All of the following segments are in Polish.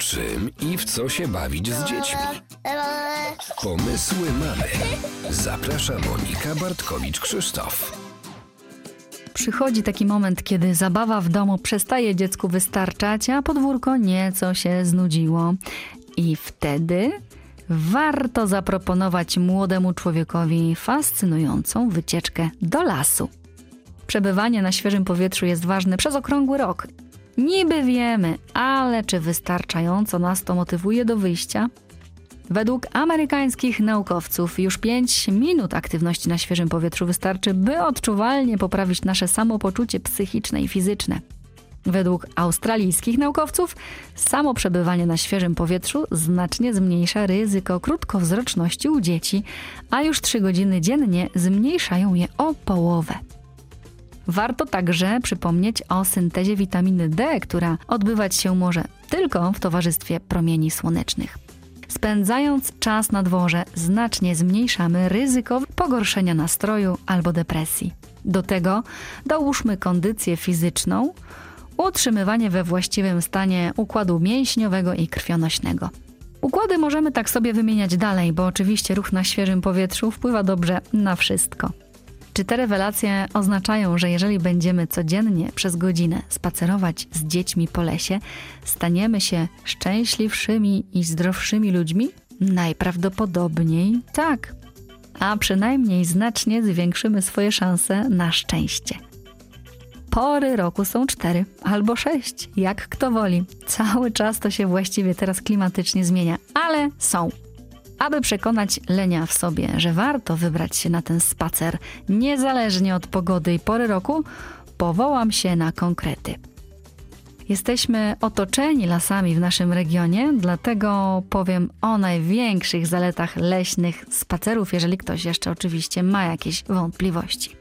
Czym i w co się bawić z dziećmi? Pomysły mamy. Zaprasza Monika Bartkowicz-Krzysztof. Przychodzi taki moment, kiedy zabawa w domu przestaje dziecku wystarczać, a podwórko nieco się znudziło. I wtedy warto zaproponować młodemu człowiekowi fascynującą wycieczkę do lasu. Przebywanie na świeżym powietrzu jest ważne przez okrągły rok. Niby wiemy, ale czy wystarczająco nas to motywuje do wyjścia? Według amerykańskich naukowców już 5 minut aktywności na świeżym powietrzu wystarczy, by odczuwalnie poprawić nasze samopoczucie psychiczne i fizyczne. Według australijskich naukowców samo przebywanie na świeżym powietrzu znacznie zmniejsza ryzyko krótkowzroczności u dzieci, a już 3 godziny dziennie zmniejszają je o połowę. Warto także przypomnieć o syntezie witaminy D, która odbywać się może tylko w towarzystwie promieni słonecznych. Spędzając czas na dworze, znacznie zmniejszamy ryzyko pogorszenia nastroju albo depresji. Do tego dołóżmy kondycję fizyczną, utrzymywanie we właściwym stanie układu mięśniowego i krwionośnego. Układy możemy tak sobie wymieniać dalej, bo oczywiście ruch na świeżym powietrzu wpływa dobrze na wszystko. Czy te rewelacje oznaczają, że jeżeli będziemy codziennie przez godzinę spacerować z dziećmi po lesie, staniemy się szczęśliwszymi i zdrowszymi ludźmi? Najprawdopodobniej tak. A przynajmniej znacznie zwiększymy swoje szanse na szczęście. Pory roku są 4 albo 6, jak kto woli. Cały czas to się właściwie teraz klimatycznie zmienia, ale są. Aby przekonać lenia w sobie, że warto wybrać się na ten spacer, niezależnie od pogody i pory roku, powołam się na konkrety. Jesteśmy otoczeni lasami w naszym regionie, dlatego powiem o największych zaletach leśnych spacerów, jeżeli ktoś jeszcze oczywiście ma jakieś wątpliwości.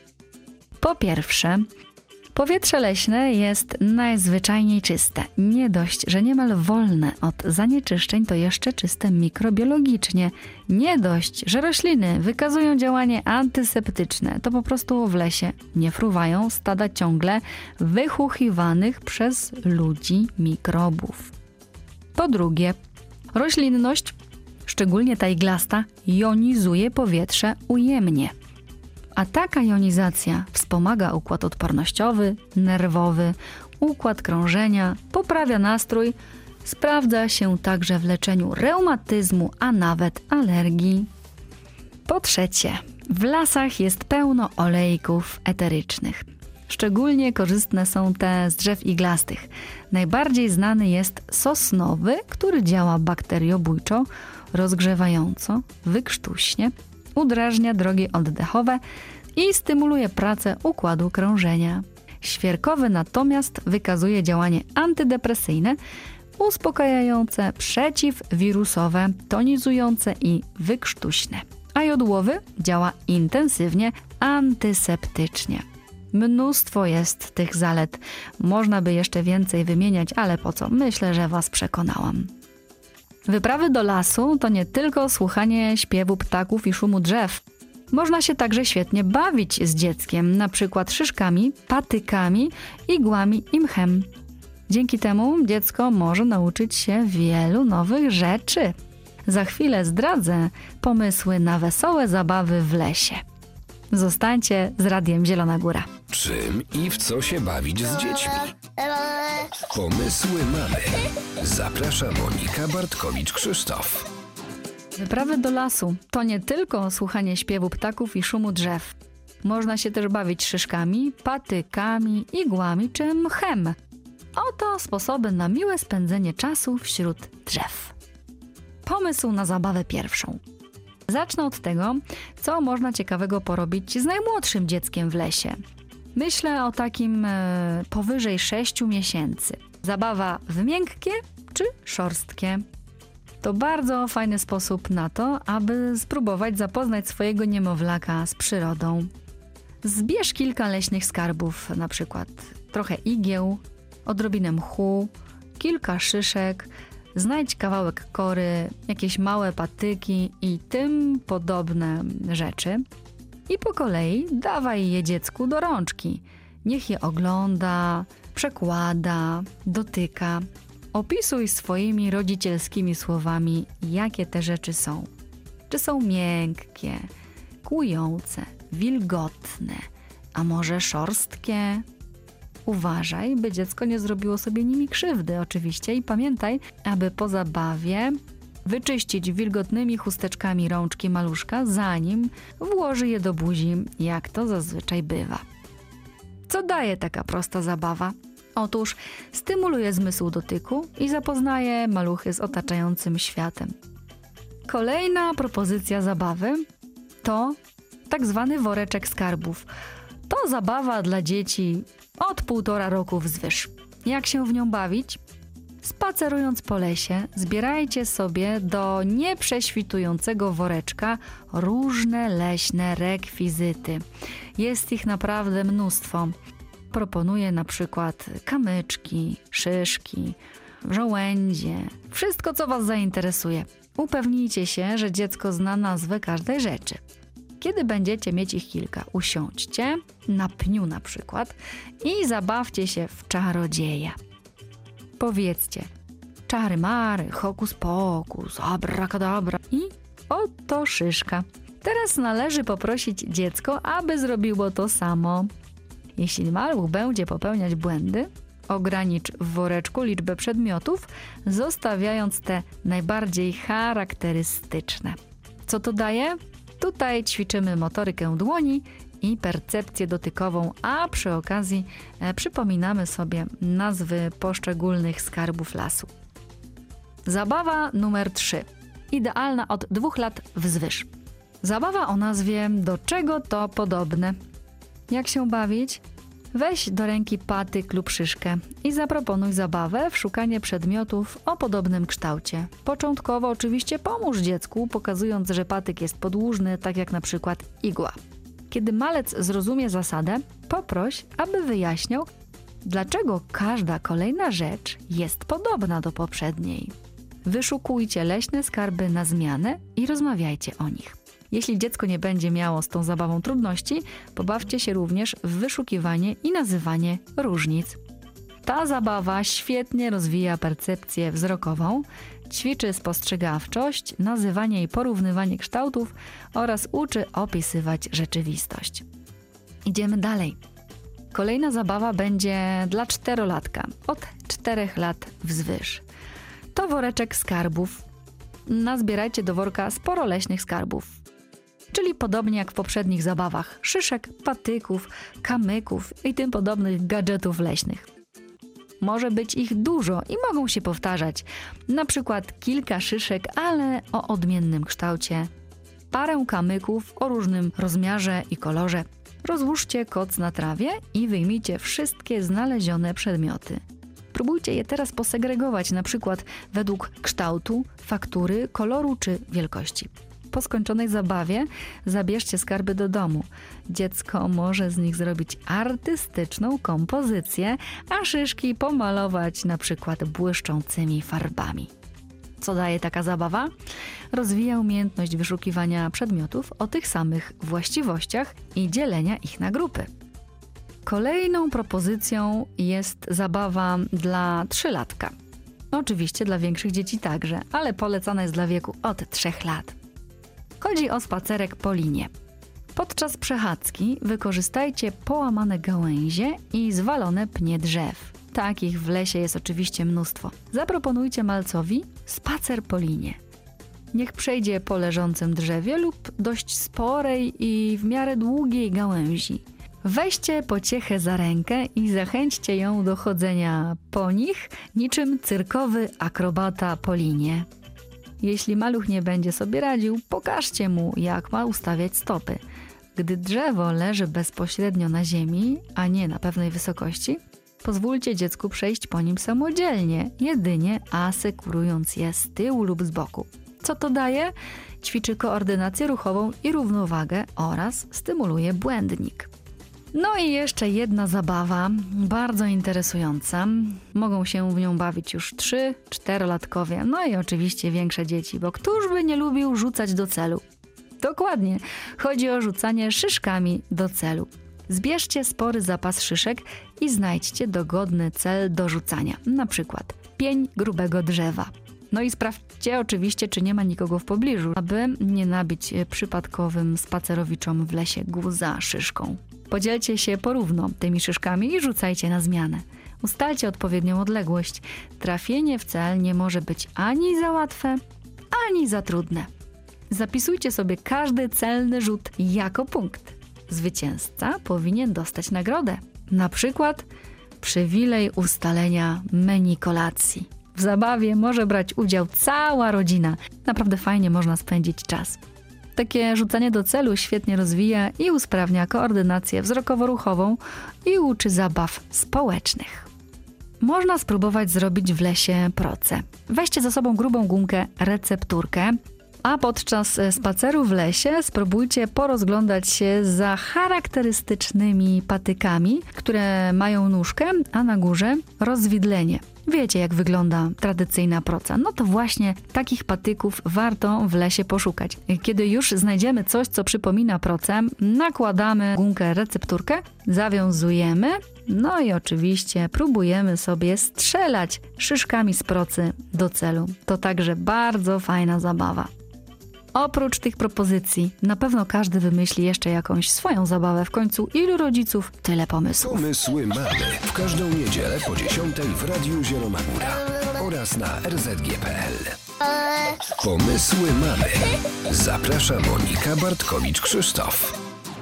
Po pierwsze, powietrze leśne jest najzwyczajniej czyste. Nie dość, że niemal wolne od zanieczyszczeń, to jeszcze czyste mikrobiologicznie. Nie dość, że rośliny wykazują działanie antyseptyczne, to po prostu w lesie nie fruwają stada ciągle wychuchiwanych przez ludzi mikrobów. Po drugie, roślinność, szczególnie ta iglasta, jonizuje powietrze ujemnie. A taka jonizacja wspomaga układ odpornościowy, nerwowy, układ krążenia, poprawia nastrój, sprawdza się także w leczeniu reumatyzmu, a nawet alergii. Po trzecie, w lasach jest pełno olejków eterycznych. Szczególnie korzystne są te z drzew iglastych. Najbardziej znany jest sosnowy, który działa bakteriobójczo, rozgrzewająco, wykrztuśnie, udrażnia drogi oddechowe i stymuluje pracę układu krążenia. Świerkowy natomiast wykazuje działanie antydepresyjne, uspokajające, przeciwwirusowe, tonizujące i wykrztuśne. A jodłowy działa intensywnie, antyseptycznie. Mnóstwo jest tych zalet. Można by jeszcze więcej wymieniać, ale po co? Myślę, że Was przekonałam. Wyprawy do lasu to nie tylko słuchanie śpiewu ptaków i szumu drzew. Można się także świetnie bawić z dzieckiem, na przykład szyszkami, patykami, igłami i mchem. Dzięki temu dziecko może nauczyć się wielu nowych rzeczy. Za chwilę zdradzę pomysły na wesołe zabawy w lesie. Zostańcie z Radiem Zielona Góra. Czym i w co się bawić z dziećmi? Pomysły mamy. Zaprasza Monika Bartkowicz-Krzysztof. Wyprawy do lasu to nie tylko słuchanie śpiewu ptaków i szumu drzew. Można się też bawić szyszkami, patykami, igłami czy mchem. Oto sposoby na miłe spędzenie czasu wśród drzew. Pomysł na zabawę pierwszą. Zacznę od tego, co można ciekawego porobić z najmłodszym dzieckiem w lesie. Myślę o takim powyżej 6 miesięcy. Zabawa w miękkie czy szorstkie. To bardzo fajny sposób na to, aby spróbować zapoznać swojego niemowlaka z przyrodą. Zbierz kilka leśnych skarbów, na przykład trochę igieł, odrobinę mchu, kilka szyszek, znajdź kawałek kory, jakieś małe patyki i tym podobne rzeczy. I po kolei dawaj je dziecku do rączki. Niech je ogląda, przekłada, dotyka. Opisuj swoimi rodzicielskimi słowami, jakie te rzeczy są. Czy są miękkie, kłujące, wilgotne, a może szorstkie? Uważaj, by dziecko nie zrobiło sobie nimi krzywdy oczywiście i pamiętaj, aby po zabawie wyczyścić wilgotnymi chusteczkami rączki maluszka, zanim włoży je do buzi, jak to zazwyczaj bywa. Co daje taka prosta zabawa? Otóż stymuluje zmysł dotyku i zapoznaje maluchy z otaczającym światem. Kolejna propozycja zabawy to tak zwany woreczek skarbów. To zabawa dla dzieci od 1,5 roku wzwyż. Jak się w nią bawić? Spacerując po lesie, zbierajcie sobie do nieprześwitującego woreczka różne leśne rekwizyty. Jest ich naprawdę mnóstwo. Proponuję na przykład kamyczki, szyszki, żołędzie, wszystko co Was zainteresuje. Upewnijcie się, że dziecko zna nazwę każdej rzeczy. Kiedy będziecie mieć ich kilka, usiądźcie na pniu na przykład i zabawcie się w czarodzieja. Powiedzcie czary mary, hokus pokus, abracadabra i oto szyszka. Teraz należy poprosić dziecko, aby zrobiło to samo. Jeśli maluch będzie popełniać błędy, ogranicz w woreczku liczbę przedmiotów, zostawiając te najbardziej charakterystyczne. Co to daje? Tutaj ćwiczymy motorykę dłoni i percepcję dotykową, a przy okazji przypominamy sobie nazwy poszczególnych skarbów lasu. Zabawa numer 3. Idealna od 2 lat wzwyż. Zabawa o nazwie Do czego to podobne? Jak się bawić? Weź do ręki patyk lub szyszkę i zaproponuj zabawę w szukanie przedmiotów o podobnym kształcie. Początkowo oczywiście pomóż dziecku, pokazując, że patyk jest podłużny, tak jak na przykład igła. Kiedy malec zrozumie zasadę, poproś, aby wyjaśniał, dlaczego każda kolejna rzecz jest podobna do poprzedniej. Wyszukujcie leśne skarby na zmianę i rozmawiajcie o nich. Jeśli dziecko nie będzie miało z tą zabawą trudności, pobawcie się również w wyszukiwanie i nazywanie różnic. Ta zabawa świetnie rozwija percepcję wzrokową, ćwiczy spostrzegawczość, nazywanie i porównywanie kształtów oraz uczy opisywać rzeczywistość. Idziemy dalej. Kolejna zabawa będzie dla 4-latka, od 4 lat wzwyż. To woreczek skarbów. Nazbierajcie do worka sporo leśnych skarbów. Czyli podobnie jak w poprzednich zabawach, szyszek, patyków, kamyków i tym podobnych gadżetów leśnych. Może być ich dużo i mogą się powtarzać, na przykład kilka szyszek, ale o odmiennym kształcie, parę kamyków o różnym rozmiarze i kolorze. Rozłóżcie koc na trawie i wyjmijcie wszystkie znalezione przedmioty. Próbujcie je teraz posegregować, na przykład według kształtu, faktury, koloru czy wielkości. Po skończonej zabawie zabierzcie skarby do domu. Dziecko może z nich zrobić artystyczną kompozycję, a szyszki pomalować na przykład błyszczącymi farbami. Co daje taka zabawa? Rozwija umiejętność wyszukiwania przedmiotów o tych samych właściwościach i dzielenia ich na grupy. Kolejną propozycją jest zabawa dla 3-latka. Oczywiście dla większych dzieci także, ale polecana jest dla wieku od 3 lat. Chodzi o spacerek po linie. Podczas przechadzki wykorzystajcie połamane gałęzie i zwalone pnie drzew. Takich w lesie jest oczywiście mnóstwo. Zaproponujcie malcowi spacer po linie. Niech przejdzie po leżącym drzewie lub dość sporej i w miarę długiej gałęzi. Weźcie pociechę za rękę i zachęćcie ją do chodzenia po nich niczym cyrkowy akrobata po linie. Jeśli maluch nie będzie sobie radził, pokażcie mu, jak ma ustawiać stopy. Gdy drzewo leży bezpośrednio na ziemi, a nie na pewnej wysokości, pozwólcie dziecku przejść po nim samodzielnie, jedynie asekurując je z tyłu lub z boku. Co to daje? Ćwiczy koordynację ruchową i równowagę oraz stymuluje błędnik. No i jeszcze jedna zabawa, bardzo interesująca. Mogą się w nią bawić już 3-4-latkowie, no i oczywiście większe dzieci, bo któż by nie lubił rzucać do celu? Dokładnie, chodzi o rzucanie szyszkami do celu. Zbierzcie spory zapas szyszek i znajdźcie dogodny cel do rzucania, na przykład pień grubego drzewa. No i sprawdźcie oczywiście, czy nie ma nikogo w pobliżu, aby nie nabić przypadkowym spacerowiczom w lesie guza szyszką. Podzielcie się porówno tymi szyszkami i rzucajcie na zmianę. Ustalcie odpowiednią odległość. Trafienie w cel nie może być ani za łatwe, ani za trudne. Zapisujcie sobie każdy celny rzut jako punkt. Zwycięzca powinien dostać nagrodę. Na przykład przywilej ustalenia menu kolacji. W zabawie może brać udział cała rodzina. Naprawdę fajnie można spędzić czas. Takie rzucanie do celu świetnie rozwija i usprawnia koordynację wzrokowo-ruchową i uczy zabaw społecznych. Można spróbować zrobić w lesie proce. Weźcie ze sobą grubą gumkę, recepturkę, a podczas spaceru w lesie spróbujcie porozglądać się za charakterystycznymi patykami, które mają nóżkę, a na górze rozwidlenie. Wiecie, jak wygląda tradycyjna proca. No to właśnie takich patyków warto w lesie poszukać. Kiedy już znajdziemy coś, co przypomina procę, nakładamy gumkę, recepturkę, zawiązujemy, no i oczywiście próbujemy sobie strzelać szyszkami z procy do celu. To także bardzo fajna zabawa. Oprócz tych propozycji, na pewno każdy wymyśli jeszcze jakąś swoją zabawę. W końcu ilu rodziców, tyle pomysłów. Pomysły mamy w każdą niedzielę po 10 w Radiu Zielona Góra oraz na rzg.pl. Pomysły mamy. Zaprasza Monika Bartkowicz-Krzysztof.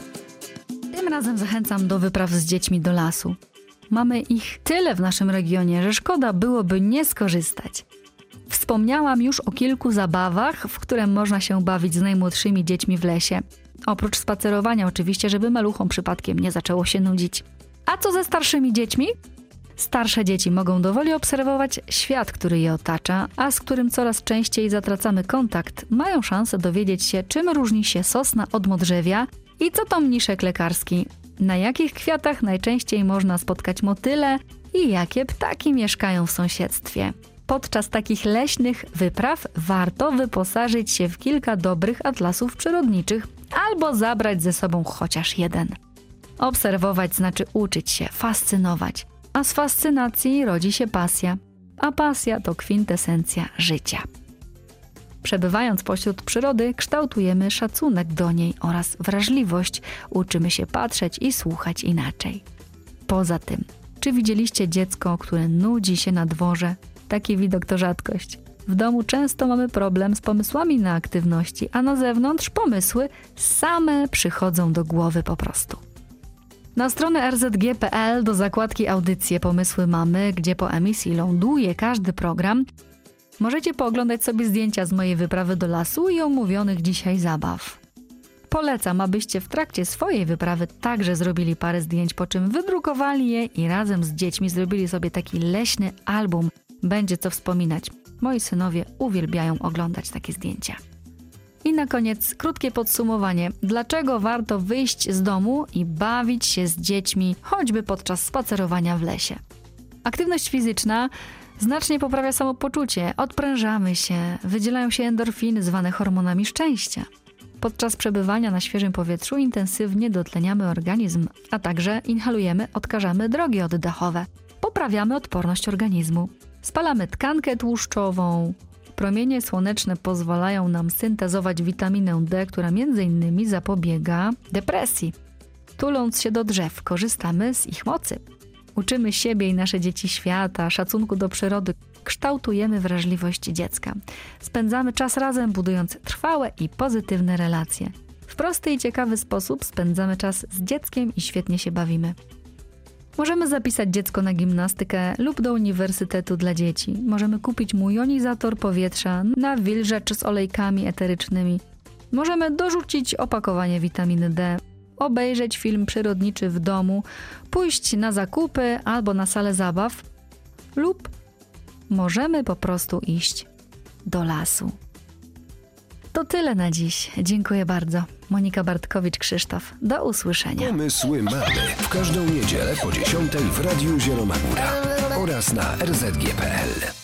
Tym razem zachęcam do wypraw z dziećmi do lasu. Mamy ich tyle w naszym regionie, że szkoda byłoby nie skorzystać. Wspomniałam już o kilku zabawach, w które można się bawić z najmłodszymi dziećmi w lesie. Oprócz spacerowania oczywiście, żeby maluchom przypadkiem nie zaczęło się nudzić. A co ze starszymi dziećmi? Starsze dzieci mogą dowoli obserwować świat, który je otacza, a z którym coraz częściej zatracamy kontakt. Mają szansę dowiedzieć się, czym różni się sosna od modrzewia i co to mniszek lekarski. Na jakich kwiatach najczęściej można spotkać motyle i jakie ptaki mieszkają w sąsiedztwie. Podczas takich leśnych wypraw warto wyposażyć się w kilka dobrych atlasów przyrodniczych albo zabrać ze sobą chociaż jeden. Obserwować znaczy uczyć się, fascynować, a z fascynacji rodzi się pasja, a pasja to kwintesencja życia. Przebywając pośród przyrody, kształtujemy szacunek do niej oraz wrażliwość, uczymy się patrzeć i słuchać inaczej. Poza tym, czy widzieliście dziecko, które nudzi się na dworze? Taki widok to rzadkość. W domu często mamy problem z pomysłami na aktywności, a na zewnątrz pomysły same przychodzą do głowy po prostu. Na stronę rzg.pl do zakładki Audycje Pomysły Mamy, gdzie po emisji ląduje każdy program, możecie pooglądać sobie zdjęcia z mojej wyprawy do lasu i omówionych dzisiaj zabaw. Polecam, abyście w trakcie swojej wyprawy także zrobili parę zdjęć, po czym wydrukowali je i razem z dziećmi zrobili sobie taki leśny album. Będzie co wspominać. Moi synowie uwielbiają oglądać takie zdjęcia. I na koniec krótkie podsumowanie. Dlaczego warto wyjść z domu i bawić się z dziećmi, choćby podczas spacerowania w lesie? Aktywność fizyczna znacznie poprawia samopoczucie, odprężamy się, wydzielają się endorfiny zwane hormonami szczęścia. Podczas przebywania na świeżym powietrzu intensywnie dotleniamy organizm, a także inhalujemy, odkażamy drogi oddechowe. Poprawiamy odporność organizmu. Spalamy tkankę tłuszczową. Promienie słoneczne pozwalają nam syntezować witaminę D, która m.in. zapobiega depresji. Tuląc się do drzew, korzystamy z ich mocy. Uczymy siebie i nasze dzieci świata, szacunku do przyrody, kształtujemy wrażliwość dziecka. Spędzamy czas razem, budując trwałe i pozytywne relacje. W prosty i ciekawy sposób spędzamy czas z dzieckiem i świetnie się bawimy. Możemy zapisać dziecko na gimnastykę lub do uniwersytetu dla dzieci. Możemy kupić mu jonizator powietrza, nawilżacz z olejkami eterycznymi. Możemy dorzucić opakowanie witaminy D, obejrzeć film przyrodniczy w domu, pójść na zakupy albo na salę zabaw lub możemy po prostu iść do lasu. To tyle na dziś. Dziękuję bardzo. Monika Bartkowicz-Krzysztof. Do usłyszenia. Pomysły mamy w każdą niedzielę po 10 w Radiu Zielona Góra oraz na rzg.pl.